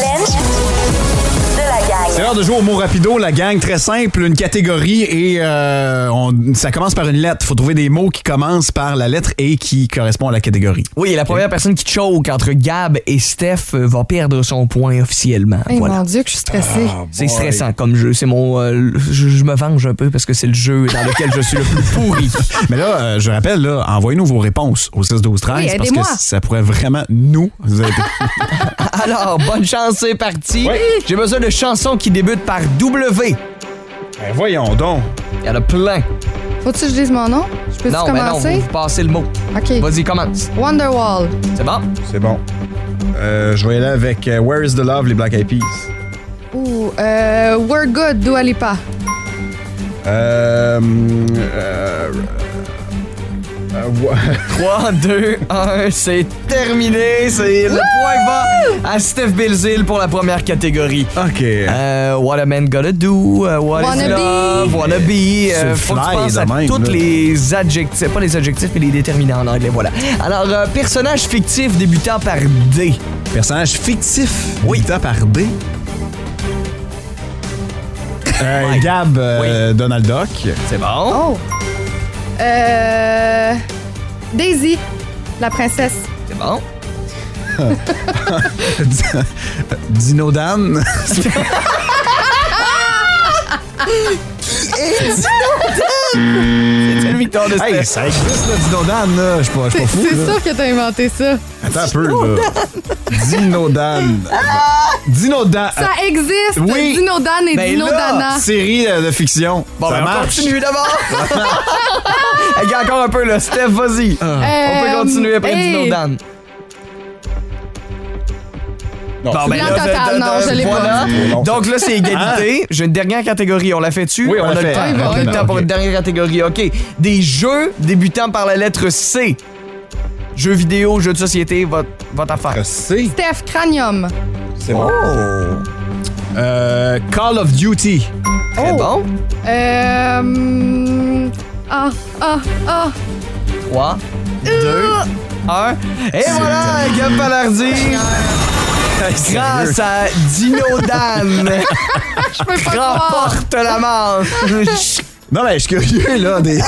S3: challenge de la gang.
S4: C'est l'heure de jouer au mot rapido, la gang. Très simple, une catégorie et euh, on, ça commence par une lettre. Il faut trouver des mots qui commencent par la lettre et qui correspondent à la catégorie.
S5: Oui, et la première personne qui choke entre Gab et Steph euh, va perdre son point officiellement.
S6: Hey,
S5: voilà.
S6: mon Dieu, que je suis stressée.
S4: Ah,
S5: C'est stressant comme jeu. C'est mon, euh, je, je me venge un peu parce que c'est le jeu dans lequel je suis le plus pourri.
S4: Mais là, euh, je rappelle, là, envoyez-nous vos réponses au six douze treize
S6: Oui,
S4: parce
S6: aidez-moi.
S4: que ça pourrait vraiment nous aider.
S5: Alors, bonne chance, c'est parti.
S4: Oui.
S5: J'ai besoin de chansons qui débutent par W.
S4: Ben voyons donc.
S5: Il y en a plein.
S6: Faut-tu que je dise mon nom? Je peux-tu
S5: Non, mais non,
S6: commencer?
S5: vous passez le mot.
S6: OK.
S5: Vas-y, commence.
S6: Wonderwall.
S5: C'est bon?
S4: C'est bon. Euh, je vais y aller avec euh, Where is the Love, les Black Eyed Peas.
S6: Ouh, euh, We're Good, Dua Lipa.
S4: Euh... euh, euh
S5: trois, deux, un, c'est terminé. C'est le point va à Steph Belzil pour la première catégorie.
S4: OK.
S5: Euh, what a man gotta do, uh, what
S6: Wanna
S5: is love,
S6: be.
S5: wanna be.
S4: C'est
S5: Euh,
S4: le
S5: faut que tu
S4: fly
S5: penses
S4: de
S5: à
S4: même,
S5: tous
S4: là.
S5: les adjectifs, pas les adjectifs, mais les déterminants en anglais, voilà. Alors, euh, personnage fictif débutant par D.
S4: Personnage fictif.
S5: Oui.
S4: débutant par D. Euh,
S5: Ouais.
S4: Gab, euh, Donald Duck.
S5: C'est bon.
S6: Oh. Euh, Daisy, la princesse.
S5: C'est bon.
S4: Dino Dan.
S5: C'est une victoire de Steph.
S4: Hey, ça existe, là, Dino Dan, là. Je suis pas, je suis pas fou,
S6: C'est
S4: là.
S6: sûr que t'as inventé ça.
S4: Attends un peu, là. Dino Dan. Dino Dan.
S6: Ça existe!
S4: oui.
S6: Dino Dan et
S5: Ben
S6: Dino
S5: là,
S6: Dana.
S4: Série euh, de fiction.
S5: Bon,
S4: ça
S5: ben, on
S4: marche.
S5: continue d'abord. Hey, gars, encore un peu, là. Steph, vas-y. On peut
S6: Euh,
S5: continuer après
S6: hey.
S5: Dino Dan.
S4: Non,
S5: Bon,
S4: c'est-
S5: ben
S6: Blanc
S5: là,
S6: total,
S5: de-
S6: non,
S5: de-
S6: je l'ai pas.
S5: voilà.
S4: C'est trop long,
S5: Donc là, c'est égalité. J'ai une dernière catégorie. On l'a fait-tu?
S4: Oui, on
S5: a
S4: l'a
S5: le
S4: fait.
S5: temps.
S6: Oui,
S5: On a
S6: oui,
S5: le temps pour
S4: ok.
S5: une dernière catégorie. OK. Des jeux débutant par la lettre C. Jeux vidéo, jeux de société, votre, votre affaire.
S4: C.
S6: Steph Cranium.
S4: C'est bon. Euh, Call of Duty.
S5: Très bon.
S6: Euh. hum, Ah, ah, ah.
S5: trois, deux, un. Et voilà, Gab Palardi. Grâce à Dino Dan.
S6: Je peux pas croire.
S5: Remporte la manche.
S4: Non, mais je suis curieux, là. Des...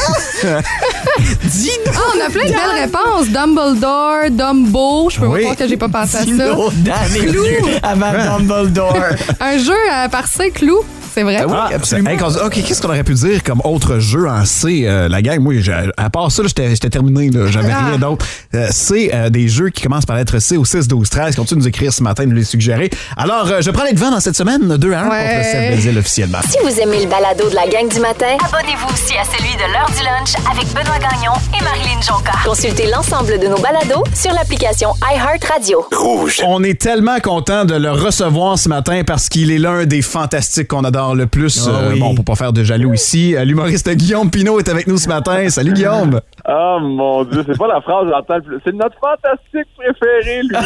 S5: Dino
S6: Ah, on a plein de belles réponses. Dumbledore, Dumbo. Je peux
S4: Oui.
S6: pas croire que j'ai pas pensé à ça.
S5: Dino Dan est venu avant Dumbledore.
S6: Un jeu euh, par C, Clou. C'est vrai.
S5: Ah oui,
S4: Ah,
S5: absolument.
S4: hey, quand- OK, qu'est-ce qu'on aurait pu dire comme autre jeu en C, euh, la gang? Moi, j'ai- à part ça, là, j'étais j'étais terminé. là. J'avais
S6: Ah.
S4: rien d'autre. Euh, C, euh, des jeux qui commencent par la lettre C au six douze treize. Continue de nous écrire ce matin, de nous les suggérer. Alors, euh, je prends les devants dans cette semaine, deux à un
S6: Ouais.
S4: contre Steph Belzil officiellement.
S3: Si vous aimez le balado de la gang du matin, abonnez-vous aussi à celui de l'heure du lunch avec Benoît Gagnon et Marilyn Jonca. Consultez l'ensemble de nos balados sur l'application iHeartRadio.
S4: On est tellement content de le recevoir ce matin parce qu'il est l'un des fantastiques qu'on adore le plus.
S5: Ah
S4: Euh,
S5: oui.
S4: Bon, pour pas faire de jaloux ici, euh, l'humoriste Guillaume Pinault est avec nous ce matin. Salut Guillaume!
S10: Oh mon Dieu, c'est pas la phrase que j'entends le plus. C'est notre fantastique préféré, lui.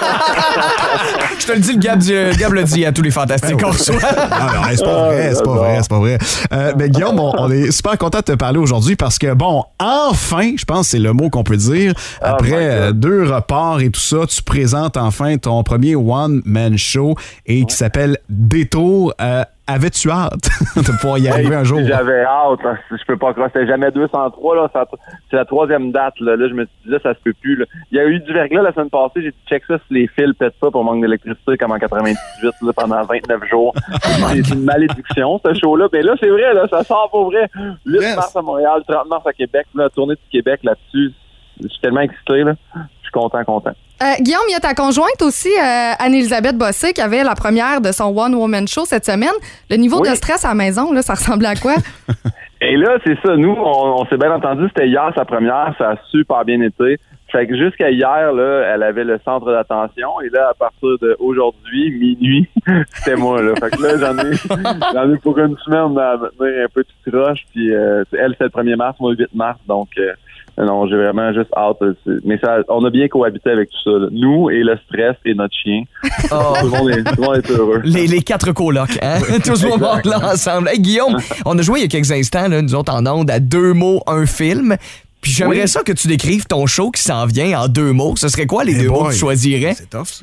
S5: Je te le dis, le Gab, du- le Gab le dit à tous les fantastiques qu'on reçoit.
S4: Ah, non, c'est pas vrai, c'est pas vrai, c'est pas vrai. Euh, mais Guillaume, on, on est super content de te parler aujourd'hui parce que, bon, enfin, je pense que c'est le mot qu'on peut dire, après
S10: my God.
S4: euh, deux reports et tout ça, tu présentes enfin ton premier one-man show et qui s'appelle Détour. Euh, avais-tu hâte de pouvoir y arriver un jour?
S10: J'avais hâte. Hein. Je peux pas croire. C'était jamais deux cent trois. Là. Ça- C'est la troisième date. Là. Là, je me suis dit, là, ça se peut plus. Là. Il y a eu du verglas la semaine passée. J'ai dit, check ça si les fils pètent pas pour manque d'électricité comme en quatre-vingt-dix-huit là, pendant vingt-neuf jours. C'est une malédiction, ce show-là. Mais là, c'est vrai. Là, ça sort pour vrai. huit
S4: Yes.
S10: mars à Montréal, trente mars à Québec. La tournée du Québec là-dessus. Je suis tellement excité. Là. Je suis content, content.
S6: Euh, Guillaume, il y a ta conjointe aussi, euh, Anne-Elisabeth Bossé, qui avait la première de son One Woman Show cette semaine. Le niveau
S10: Oui.
S6: de stress à la maison, là, ça ressemblait à quoi?
S10: Et là, c'est ça. Nous, on, on s'est bien entendu. C'était hier sa première. Ça a super bien été. Fait que jusqu'à hier, là, elle avait le centre d'attention. Et là, à partir d'aujourd'hui, minuit, c'était moi, là. Fait que là, j'en ai, j'en ai pour une semaine à me tenir un peu tout croche. Puis, euh, elle, c'est le premier mars, moi, le huit mars. Donc, euh, non, j'ai vraiment juste hâte. C'est- Mais ça, on a bien cohabité avec tout ça, là. Nous et le stress et notre chien.
S5: Oh.
S10: Tout le monde est, tout le monde est heureux.
S5: Les, les quatre colocs, hein? Tout ce moment-là ensemble. Hey, Guillaume, on a joué il y a quelques instants, là, nous autres en ondes, à deux mots, un film. Puis j'aimerais
S10: Oui.
S5: ça que tu décrives ton show qui s'en vient en deux mots. Ce serait quoi les
S4: Hey
S5: deux mots
S4: boy.
S5: que tu choisirais?
S4: C'est tough, ça.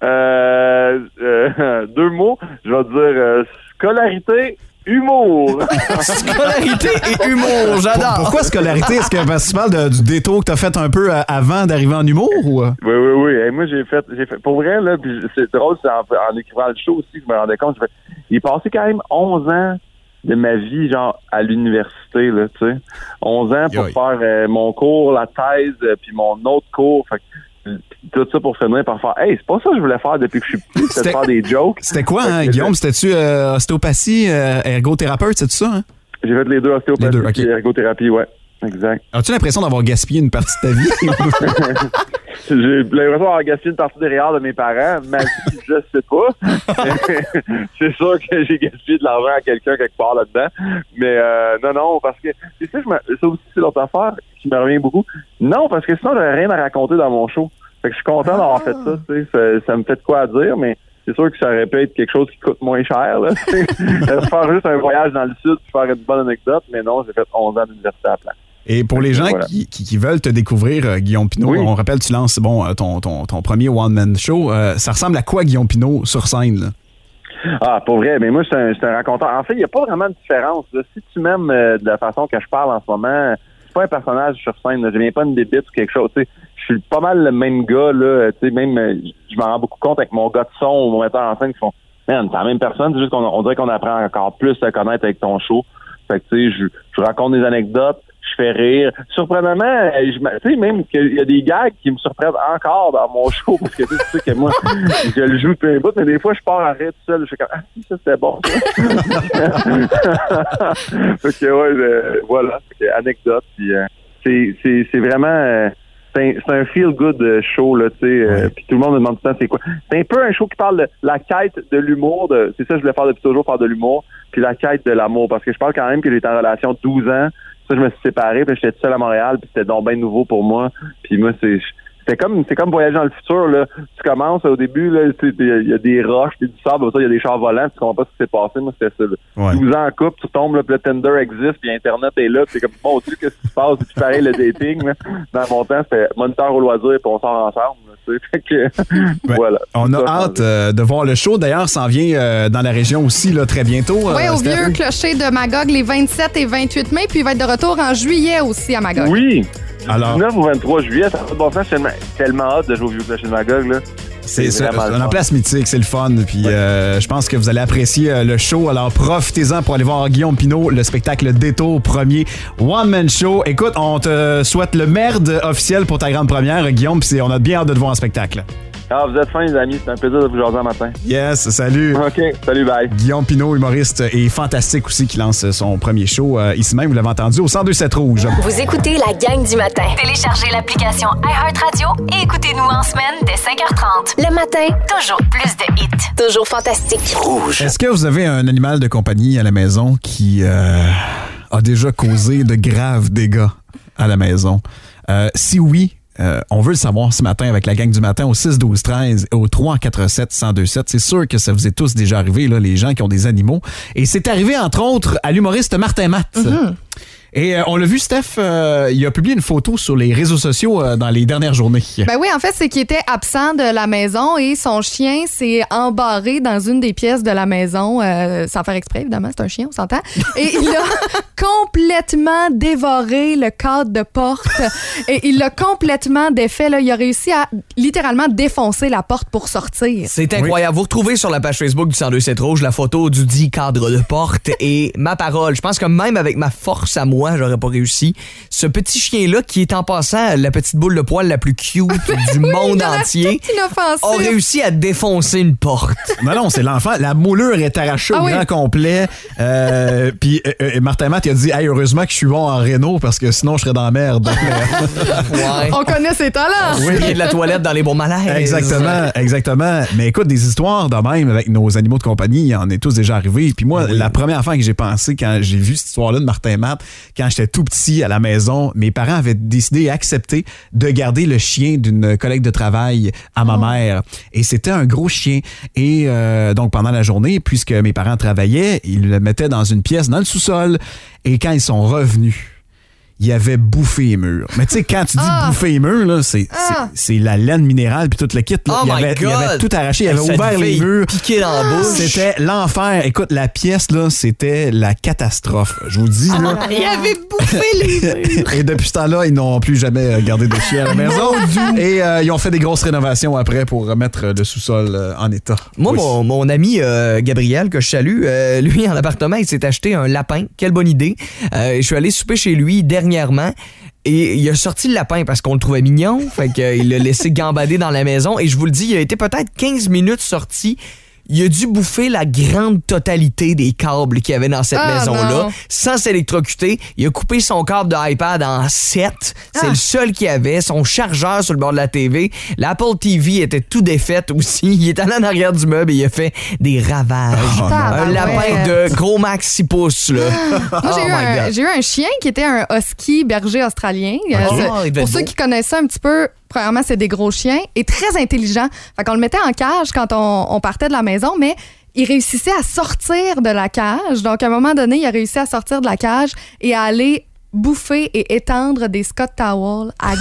S10: Euh, euh, deux mots. Je vais dire euh, scolarité, humour.
S5: Scolarité et humour, j'adore.
S4: Pourquoi scolarité? Est-ce que parce que tu parles de- du détour que tu as fait un peu euh, avant d'arriver en humour? Ou?
S10: Oui, oui, oui. Et moi, j'ai fait, j'ai fait, pour vrai, là, puis c'est drôle, c'est en, en écrivant le show aussi que je me rendais compte. J'ai fait, il est passé quand même onze ans de ma vie, genre, à l'université, là, tu sais. onze ans pour
S4: Yoï.
S10: faire euh, mon cours, la thèse, euh, puis mon autre cours. Fait que, tout ça pour finir par faire, hey, c'est pas ça que je voulais faire depuis que je suis petit, c'était de faire des jokes.
S4: C'était quoi,
S10: Fait
S4: hein,
S10: que
S4: Guillaume? C'était-tu euh, ostéopathie, euh, ergothérapeute, c'est ça? Hein?
S10: J'ai fait les deux, ostéopathie
S4: Les deux, ok.
S10: et ergothérapie, ouais. Exact.
S4: As-tu l'impression d'avoir gaspillé une partie de ta vie?
S10: J'ai l'impression d'avoir gaspillé une partie des réels de mes parents. Ma vie, je sais pas. C'est sûr que j'ai gaspillé de l'argent à quelqu'un quelque part là-dedans. Mais euh, non, non, parce que c'est ça, je me, ça aussi, c'est l'autre affaire qui me revient beaucoup. Non, parce que sinon, j'aurais rien à raconter dans mon show. Fait que je suis content d'avoir fait ça. Tu sais, ça, ça me fait de quoi à dire, mais c'est sûr que ça aurait pu être quelque chose qui coûte moins cher. Là, faire juste un voyage dans le sud puis faire une bonne anecdote, mais non, j'ai fait onze ans d'université à la place.
S4: Et pour les gens
S10: Voilà.
S4: qui, qui, qui veulent te découvrir, euh, Guillaume Pinot,
S10: Oui.
S4: on rappelle, tu lances bon, euh, ton, ton, ton premier one-man show. Euh, ça ressemble à quoi, Guillaume Pinot, sur scène? Là?
S10: Ah, pour vrai, mais moi, je suis un, je suis un raconteur. En fait, il n'y a pas vraiment de différence. Là. Si tu m'aimes euh, de la façon que je parle en ce moment, je suis pas un personnage sur scène. Là. Je viens pas une bébite ou quelque chose. Tu sais, je suis pas mal le même gars. Là. Tu sais, même, euh, je m'en rends beaucoup compte avec mon gars de son ou mon metteur en scène qui font, man, c'est la même personne. C'est juste qu'on on dirait qu'on apprend encore plus à connaître avec ton show. Fait que, tu sais, je, je raconte des anecdotes. Je fais rire. Surprenamment, je, tu sais, même qu'il y a des gags qui me surprennent encore dans mon show, parce que tu sais que moi, je le joue depuis un bout, mais des fois, je pars à rire tout seul. Je fais comme, ah, si, ça, c'était bon, ça. Fait que, ouais, euh, voilà. Fait que, anecdote. Puis, euh, c'est, c'est, c'est vraiment, euh, c'est un, c'est un feel-good show, là, tu sais. Euh, puis tout le monde me demande tout le temps, c'est quoi. C'est un peu un show qui parle de la quête de l'humour. De, c'est ça que je voulais faire depuis toujours, faire de l'humour. Puis la quête de l'amour. Parce que je parle quand même que j'étais en relation douze ans. Ça, je me suis séparé, puis j'étais tout seul à Montréal, puis c'était donc bien nouveau pour moi. Puis moi, c'est c'était comme c'est comme voyager dans le futur, là. Tu commences au début, là, il y a des roches, puis du sable, il y a des chars volants, puis tu comprends pas ce qui s'est passé. Moi, c'était ça. Là.
S4: Ouais.
S10: douze ans en couple, tu tombes, là, puis le Tinder existe, puis Internet est là, puis c'est comme, mon Dieu, qu'est-ce qui se passe? C'est pareil, le dating, là. Dans mon temps, c'était moniteur au loisir, puis on sort ensemble. Là, tu sais. Fait que,
S4: Ouais.
S10: voilà.
S4: On a
S10: Ça,
S4: hâte euh, de voir le show. D'ailleurs, ça s'en vient euh, dans la région aussi là, très bientôt.
S6: Oui,
S4: euh,
S6: au
S4: Steph.
S6: vieux clocher de Magog les vingt-sept et vingt-huit mai, puis il va être de retour en juillet aussi à Magog.
S10: Oui.
S4: Alors,
S10: dix-neuf au vingt-trois juillet, ça fait de bon sens. Je suis tellement, tellement hâte de jouer au vieux clocher de Magog, là.
S4: c'est,
S10: c'est
S4: c'est
S10: vraiment le
S4: un
S10: fun.
S4: place mythique, c'est le fun. Puis euh, je pense que vous allez apprécier euh, le show. Alors profitez-en pour aller voir Guillaume Pinot, le spectacle Détour, premier one-man show. Écoute, on te souhaite le merde officiel pour ta grande première, Guillaume. Puis c'est- on a bien hâte de te voir en spectacle.
S10: Ah, vous êtes fins, les amis. C'est un plaisir de vous jaser un matin.
S4: Yes, salut.
S10: OK, salut, bye.
S4: Guillaume Pinot, humoriste et fantastique aussi, qui lance son premier show euh, ici même, vous l'avez entendu, au cent deux sept Rouge.
S3: Vous écoutez la gang du matin. Téléchargez l'application iHeartRadio et écoutez-nous en semaine dès cinq heures trente. Le matin, toujours plus de hits. Toujours fantastique.
S4: Est-ce que vous avez un animal de compagnie à la maison qui euh, a déjà causé de graves dégâts à la maison? Euh, si oui, Euh, on veut le savoir ce matin avec la gang du matin au six douze treize et au trois quatre sept un zéro deux sept. C'est sûr que ça vous est tous déjà arrivé, là, les gens qui ont des animaux. Et c'est arrivé, entre autres, à l'humoriste Martin Matt. Mm-hmm. Et euh, on l'a vu, Steph, euh, il a publié une photo sur les réseaux sociaux euh, dans les dernières journées.
S6: Ben oui, en fait, c'est qu'il était absent de la maison et son chien s'est embarré dans une des pièces de la maison, euh, sans faire exprès, évidemment, c'est un chien, on s'entend. Et il a complètement dévoré le cadre de porte et il l'a complètement défait. Là. Il a réussi à littéralement défoncer la porte pour sortir.
S5: C'est incroyable. Oui. Vous retrouvez sur la page Facebook du cent deux sept Rouge la photo du dit cadre de porte et ma parole. Je pense que même avec ma force à moi, j'aurais pas réussi. Ce petit chien-là, qui est en passant la petite boule de poil la plus cute du
S6: oui,
S5: monde entier, a réussi à défoncer une porte.
S4: Non, non, c'est l'enfant. La moulure est arrachée
S6: ah,
S4: au
S6: oui.
S4: grand complet. Euh, Puis euh, Martin Matt, il a dit hey, heureusement que je suis bon en réno parce que sinon je serais dans la merde.
S6: Ouais. On connaît ses talents.
S5: Oui, il y a de la toilette dans les bons malaises.
S4: Exactement, exactement. Mais écoute, des histoires de même avec nos animaux de compagnie, il en est tous déjà arrivé. Puis moi, oui. la première affaire que j'ai pensé quand j'ai vu cette histoire-là de Martin Matt, quand j'étais tout petit à la maison, mes parents avaient décidé et accepté de garder le chien d'une collègue de travail à ma oh. mère. Et c'était un gros chien. Et euh, donc, pendant la journée, puisque mes parents travaillaient, ils le mettaient dans une pièce, dans le sous-sol. Et quand ils sont revenus, il avait bouffé les murs. Mais tu sais, quand tu dis
S6: Ah.
S4: bouffer les murs, là, c'est,
S6: Ah.
S4: c'est, c'est la laine minérale puis tout le kit. Là.
S5: Oh
S4: il,
S5: my
S4: avait, il
S5: God.
S4: avait tout arraché, il avait
S5: Ça
S4: ouvert
S5: devait
S4: les
S5: y
S4: murs.
S5: piquer dans la bouche.
S4: C'était l'enfer. Écoute, la pièce, là, c'était la catastrophe. Je vous dis, là.
S5: Il avait bouffé les murs.
S4: Et depuis ce temps-là, ils n'ont plus jamais gardé de chien à la maison. Et euh, ils ont fait des grosses rénovations après pour remettre le sous-sol euh, en état.
S5: Moi,
S4: Oui.
S5: mon, mon ami euh, Gabriel, que je salue, euh, lui, en appartement, il s'est acheté un lapin. Quelle bonne idée. Euh, je suis allé souper chez lui dernièrement. Et il a sorti le lapin parce qu'on le trouvait mignon. Fait qu'il l'a laissé gambader dans la maison. Et je vous le dis, il a été peut-être quinze minutes sorti. Il a dû bouffer la grande totalité des câbles qu'il y avait dans cette
S6: Ah,
S5: maison-là,
S6: non.
S5: sans s'électrocuter. Il a coupé son câble de iPad en sept. C'est
S6: Ah.
S5: le seul qu'il avait. Son chargeur sur le bord de la T V. L'Apple T V était tout défaite aussi. Il est allé en arrière du meuble et il a fait des ravages.
S4: Oh,
S5: un
S6: tabarouette.
S5: lapin de gros max six pouces, là.
S6: Moi, j'ai,
S5: Oh
S6: eu
S5: my
S6: un,
S5: God.
S6: j'ai eu un chien qui était un husky berger australien. Euh,
S5: Ok.
S6: c'est-
S5: Oh, il devait
S6: pour
S5: être
S6: ceux
S5: beau.
S6: qui connaissent ça un petit peu, premièrement, c'est des gros chiens et très intelligents. Fait qu'on le mettait en cage quand on, on partait de la maison, mais il réussissait à sortir de la cage. Donc, à un moment donné, il a réussi à sortir de la cage et à aller bouffer et étendre des Scott Towels à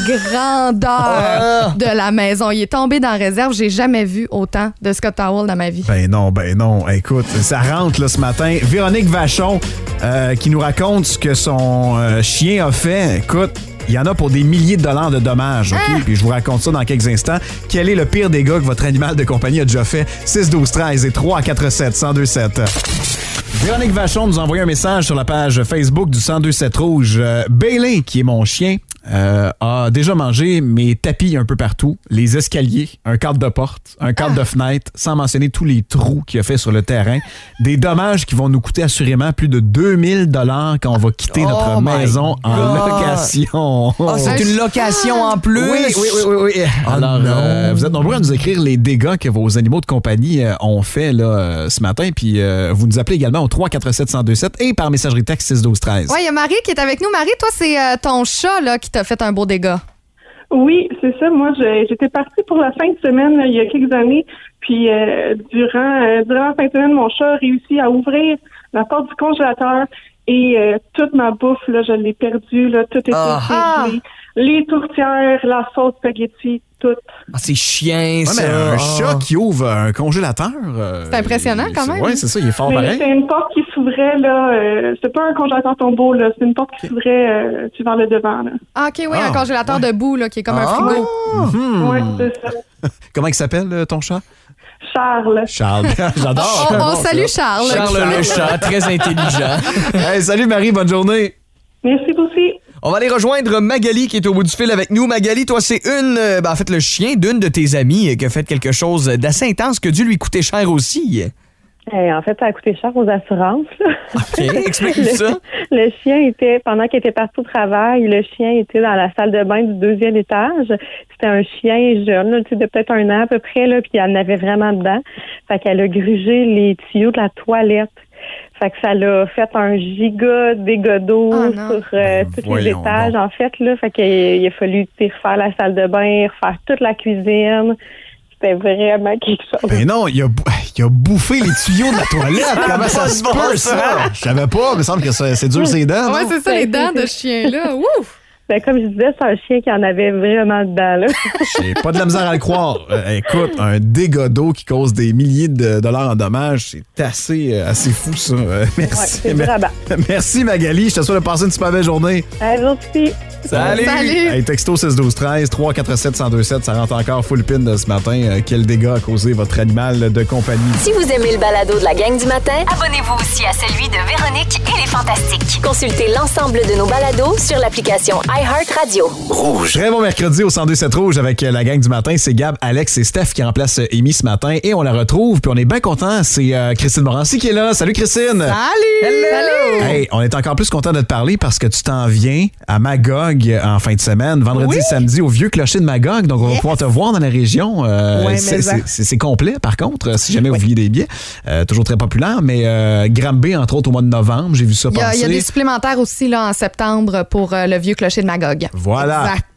S6: grandeur de la maison. Il est tombé dans la réserve. J'ai jamais vu autant de Scott Towels dans ma vie.
S4: Ben non, ben non. Écoute, ça rentre là, ce matin. Véronique Vachon euh, qui nous raconte ce que son euh, chien a fait. Écoute, il y en a pour des milliers de dollars de dommages, OK? Puis je vous raconte ça dans quelques instants. Quel est le pire dégât que votre animal de compagnie a déjà fait? six douze treize et trois quatre sept un zéro deux sept. Véronique Vachon nous a envoyé un message sur la page Facebook du cent deux sept Rouge. Euh, Bailey, qui est mon chien, euh, a déjà mangé mes tapis un peu partout, les escaliers, un cadre de porte, un cadre de fenêtre, sans mentionner tous les trous qu'il a fait sur le terrain. Des dommages qui vont nous coûter assurément plus de deux mille dollars quand on va quitter notre
S5: Oh my
S4: maison en
S5: God.
S4: location.
S5: Ah, c'est une location en plus.
S4: Oui, oui, oui, oui, oui. Alors,
S5: non.
S4: euh, vous êtes nombreux à nous écrire les dégâts que vos animaux de compagnie euh, ont fait là, euh, ce matin. Puis euh, vous nous appelez également au trois quatre sept un zéro deux sept et par messagerie texte six douze treize.
S6: Ouais, il y a Marie qui est avec nous. Marie, toi, c'est euh, ton chat là, qui t'a fait un beau dégât.
S11: Oui, c'est ça. Moi, je- j'étais partie pour la fin de semaine là, il y a quelques années. Puis euh, durant, euh, durant la fin de semaine, mon chat a réussi à ouvrir la porte du congélateur et euh, toute ma bouffe, là, je l'ai perdue. Là, tout était
S5: Ah.
S11: gelé. Les tourtières, la sauce spaghetti, tout.
S5: Ah, c'est chiant,
S4: Ouais,
S5: ça.
S4: mais un
S5: Ah.
S4: chat qui ouvre un congélateur. euh,
S6: C'est impressionnant, quand même.
S4: Oui, c'est ça, il est fort
S11: Mais
S4: pareil.
S11: c'est une porte qui s'ouvrait, là. Euh, c'est pas un congélateur tombeau, là. C'est une porte qui s'ouvrait euh, vers le devant, là.
S6: Ah, OK, oui,
S4: Ah,
S6: un congélateur debout là, qui est comme un
S5: Ah.
S6: frigo.
S4: Hmm.
S11: Ouais, c'est ça.
S4: Comment il s'appelle, euh, ton chat?
S11: Charles.
S4: Charles. J'adore.
S6: On, on
S4: Bon,
S6: salue
S4: ça.
S6: Charles.
S5: Charles le chat, très intelligent.
S4: Hey, salut Marie, bonne journée.
S11: Merci aussi.
S5: On va aller rejoindre Magali qui est au bout du fil avec nous. Magali, toi, c'est une, euh, ben, en fait, le chien d'une de tes amies euh, qui a fait quelque chose d'assez intense qui a dû lui coûter cher aussi.
S12: Eh, en fait, ça a coûté cher aux assurances. là.
S5: OK, explique-nous
S12: le,
S5: ça.
S12: le chien était, pendant qu'il était parti au travail, le chien était dans la salle de bain du deuxième étage. C'était un chien jeune, là, tu sais, de peut-être un an à peu près, là, puis il en avait vraiment dedans. Fait qu'elle a grugé les tuyaux de la toilette. Fait que ça l'a fait un giga dégât d'eau
S6: Oh non.
S12: sur euh, tous les
S4: voyons
S12: étages,
S4: donc.
S12: en fait, là. Fait qu'il il a fallu tu sais, refaire la salle de bain, refaire toute la cuisine. C'était vraiment quelque chose.
S4: Ben non, il a, bou- il a bouffé les tuyaux de la toilette. Comment ça se
S5: Bon
S4: peut,
S5: sang.
S4: ça? Je savais pas, il me semble que ça- c'est dur ses dents.
S6: Ouais,
S4: non?
S6: c'est ça, les dents de ce chien-là. Ouf!
S12: Ben, comme je disais, c'est un chien qui en avait vraiment dedans, là.
S4: J'ai pas de la misère à le croire. Euh, écoute, un dégât d'eau qui cause des milliers de dollars en dommages, c'est assez, euh, assez fou, ça. Euh, merci.
S12: Ouais, c'est dur à battre.
S4: Merci, Magali. Je te souhaite de passer une super belle journée.
S12: À vous aussi.
S5: Salut!
S6: Salut!
S4: Hey, texto six douze treize, trois quatre sept un zéro deux sept, ça rentre encore full pin de ce matin. Euh, quel dégât a causé votre animal de compagnie?
S3: Si vous aimez le balado de la gang du matin, abonnez-vous aussi à celui de Véronique et les Fantastiques. Consultez l'ensemble de nos balados sur l'application iHeartRadio.
S1: Rouge.
S4: Très bon mercredi au cent deux sept Rouge avec euh, la gang du matin. C'est Gab, Alex et Steph qui remplacent euh, Amy ce matin et on la retrouve. Puis on est bien content. C'est euh, Christine Morancy qui est là. Salut Christine!
S6: Salut! Salut!
S4: Hey, on est encore plus content de te parler parce que tu t'en viens à Magog en fin de semaine, vendredi et samedi au vieux clocher de Magog. Donc, on va pouvoir te voir dans la région. Euh,
S12: Ouais,
S4: c'est,
S12: mais ça.
S4: c'est- c'est- c'est complet, par contre, euh, si jamais vous vouliez des billets. Euh, toujours très populaire, mais euh, Granby, entre autres, au mois de novembre, j'ai vu ça
S6: Il y, a,
S4: passer.
S6: il y a des supplémentaires aussi là, en septembre pour euh, le vieux clocher de Magog.
S4: Voilà.
S6: Exact.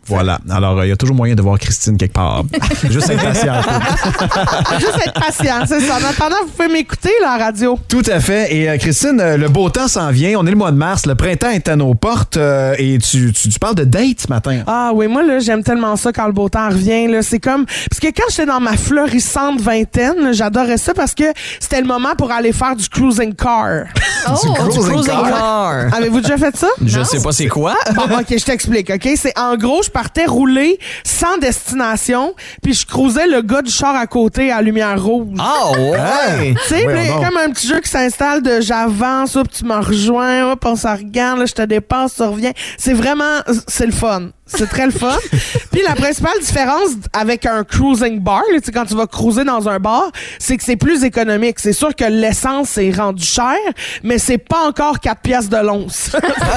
S4: Voilà. Alors, il y a toujours moyen de voir Christine quelque part. Juste être patient.
S9: Juste être patient, c'est ça. En attendant, vous pouvez m'écouter, la radio.
S4: Tout à fait. Et euh, Christine, euh, le beau temps s'en vient. On est le mois de mars. Le printemps est à nos portes. Euh, et tu, tu, tu parles de date ce matin.
S9: Ah oui, moi, là, j'aime tellement ça quand le beau temps revient. Là. C'est comme... Parce que quand j'étais dans ma florissante vingtaine, là, j'adorais ça parce que c'était le moment pour aller faire du cruising car.
S5: Oh, du cruising, cruising car. car.
S9: Avez-vous déjà fait ça?
S5: Je
S9: non?
S5: sais pas c'est quoi.
S9: Bon, OK, je t'explique, OK? C'est en gros, je partais rouler sans destination, puis je cruisais le gars du char à côté à lumière rouge.
S5: Ah ouais!
S9: Tu sais, il y a comme un petit jeu qui s'installe de j'avance, hop, tu me rejoins, hop, on s'en regarde, là, je te dépasse, tu reviens. C'est vraiment, c'est le fun. C'est très le fun. Puis la principale différence avec un cruising bar, là, quand tu vas cruiser dans un bar, c'est que c'est plus économique. C'est sûr que l'essence est rendue chère, mais c'est pas encore quatre piastres de l'once.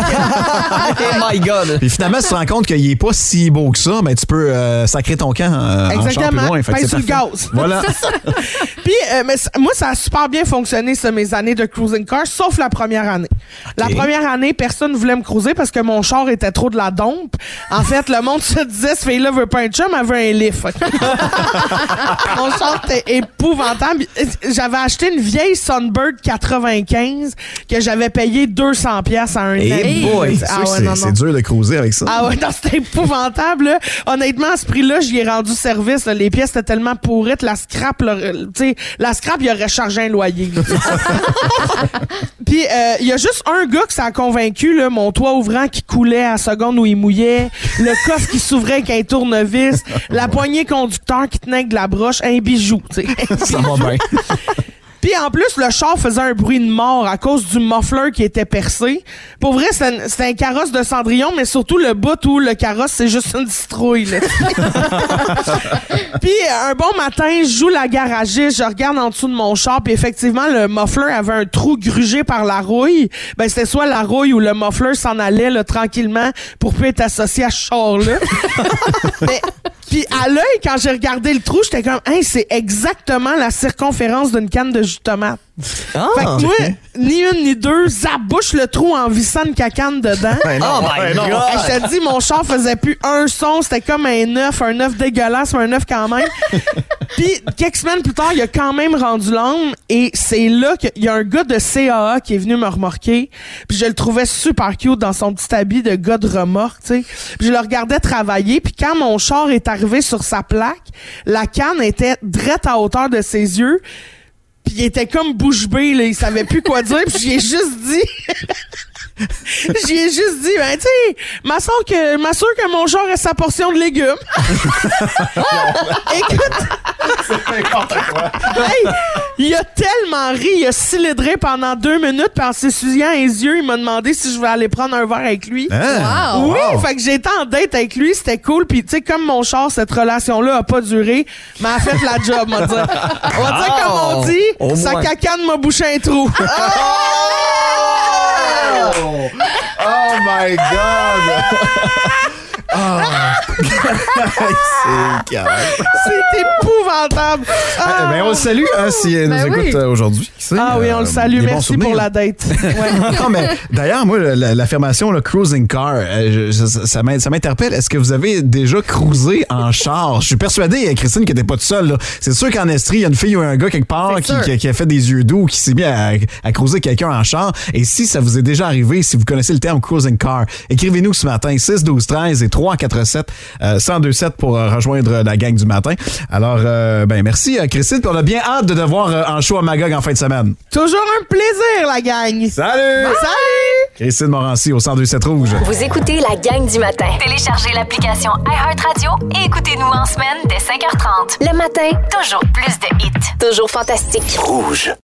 S5: Oh my God!
S4: Puis finalement, tu te rends compte qu'il est pas si beau que ça, mais tu peux euh, sacrer ton camp euh, en char plus loin.
S9: Exactement. Sur le gaz.
S4: Voilà.
S9: Puis euh, mais moi, ça a super bien fonctionné, ça, mes années de cruising car, sauf la première année. Okay. La première année, personne ne voulait me cruiser parce que mon char était trop de la dompe. En fait, le monde se disait, ce fille-là veut pas un chum, elle veut un lift. Mon char était épouvantable. J'avais acheté une vieille Sunbird quatre-vingt-quinze que j'avais payé deux cents piastres à un
S4: hey
S9: ami.
S4: Boy, ah ouais, c'est, c'est dur de cruiser avec ça.
S9: Ah ouais, non, c'était épouvantable. Là. Honnêtement, à ce prix-là, j'y ai rendu service. Là. Les pièces étaient tellement pourrites. La scrap, tu sais, la scrap, il aurait chargé un loyer. Puis, il euh, y a juste un gars que ça a convaincu, là, mon toit ouvrant qui coulait à la seconde où il mouillait, le coffre qui s'ouvrait avec un tournevis, la poignée conducteur qui tenait avec de la broche, un bijou, tu sais.
S4: Ça va bien.
S9: Puis en plus, le char faisait un bruit de mort à cause du muffler qui était percé. Pour vrai, c'était un, c'était un carrosse de Cendrillon, mais surtout le bout où le carrosse, c'est juste une citrouille. Puis un bon matin, je joue la garagiste, je regarde en dessous de mon char, puis effectivement, le muffler avait un trou grugé par la rouille. Ben c'était soit la rouille ou le muffler s'en allait là, tranquillement pour plus être associé à ce char-là. Mais puis à l'œil, quand j'ai regardé le trou, j'étais comme, hein, c'est exactement la circonférence d'une canne de jus de tomate.
S5: Ah,
S9: fait que moi, okay. ni une ni deux, zabouche le trou en vissant une cacane dedans.
S5: Ben non, oh my God!
S9: Je te dis, mon char faisait plus un son, c'était comme un œuf, un œuf dégueulasse, mais un œuf quand même. Puis, quelques semaines plus tard, il a quand même rendu l'âme, et c'est là qu'il y a un gars de C A A qui est venu me remorquer, puis je le trouvais super cute dans son petit habit de gars de remorque, tu sais. Puis je le regardais travailler, puis quand mon char est arrivé sur sa plaque, la canne était drette à hauteur de ses yeux, puis il était comme bouche bée, là, il savait plus quoi dire, puis j'y ai juste dit... J'y ai juste dit, ben, tu sais, m'assure que, m'assure que mon char a sa portion de légumes. Écoute.
S4: C'est n'importe quoi.
S9: Hey, il a tellement ri, il a cylindré pendant deux minutes, puis en s'essuyant les yeux, il m'a demandé si je voulais aller prendre un verre avec lui.
S4: Hein?
S9: Oui,
S4: wow.
S9: Fait que j'étais en date avec lui, c'était cool, puis tu sais, comme mon char, cette relation-là a pas duré, mais a fait la job, on va dire. On va dire comme on dit,
S5: oh,
S9: sa
S5: moins.
S9: cacane m'a bouché un trou.
S4: Oh, oh my God! Oh. C'est calme.
S9: C'est épouvantable. Ah.
S4: Ah, ben on le salue hein, s'il si
S9: ben
S4: nous
S9: oui.
S4: écoute euh, aujourd'hui.
S9: Ah euh, oui, on le salue. Merci pour la date. Ouais.
S4: Non, mais d'ailleurs, moi, la, l'affirmation le cruising car, euh, je, ça, ça m'interpelle. Est-ce que vous avez déjà cruisé en char? Je suis persuadé, Christine, que t'es pas toute seule. Là. C'est sûr qu'en Estrie, il y a une fille ou un gars quelque part qui, qui, qui a fait des yeux doux, qui s'est mis à, à cruiser quelqu'un en char. Et si ça vous est déjà arrivé, si vous connaissez le terme cruising car, écrivez-nous ce matin six douze treize et trois quatre sept euh, cent deux sept pour euh, rejoindre la gang du matin. Alors, euh, ben merci Christine, puis on a bien hâte de te voir euh, en show à Magog en fin de semaine.
S9: Toujours un plaisir, la gang.
S4: Salut!
S9: Bye. Salut!
S4: Christine Morancy au cent deux sept Rouge.
S3: Vous écoutez la gang du matin. Téléchargez l'application iHeartRadio et écoutez-nous en semaine dès cinq heures trente. Le matin, toujours plus de hits. Toujours fantastique.
S1: Rouge.